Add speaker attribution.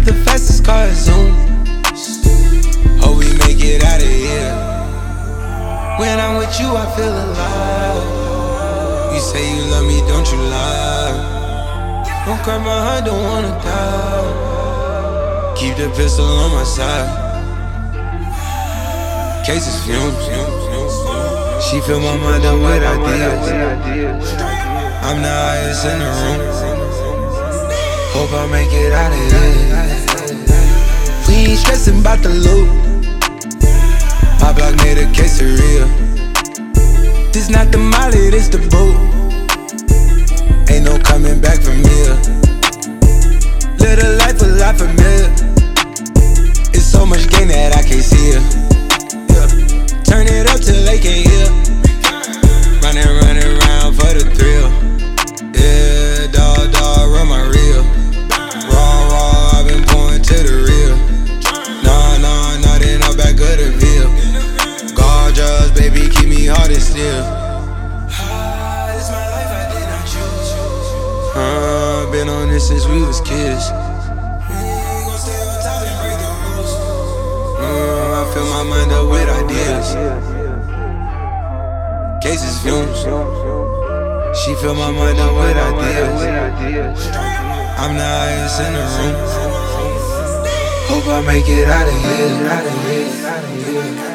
Speaker 1: not the fastest car, Zoom. Hope we make it out of here. When I'm with you, I feel alive. You say you love me, don't you lie. Don't cry my heart, don't wanna die. Keep the pistol on my side. Cases fumes. She fill my mind up with ideas. I'm the highest in the room. Hope I make it out of here. We ain't stressing about the loot. My block made a quesadilla. This not the molly, this the boot. Ain't no coming back from here. Live a life a lot familiar. It's so much gain that I can't see it. Yeah. Turn it up till they can't hear. Running around for the thrill. Yeah, dog, run my reel. Raw, I've been pouring to the real. Nah, then I'm back of the veil. Gorgeous, baby, keep me hard and still. This my life, I did not choose. Been on this since we was kids. I fill my mind up with ideas. Cases fumes. She fill my mind up with ideas. I'm the highest in the room. Hope I make it out of here.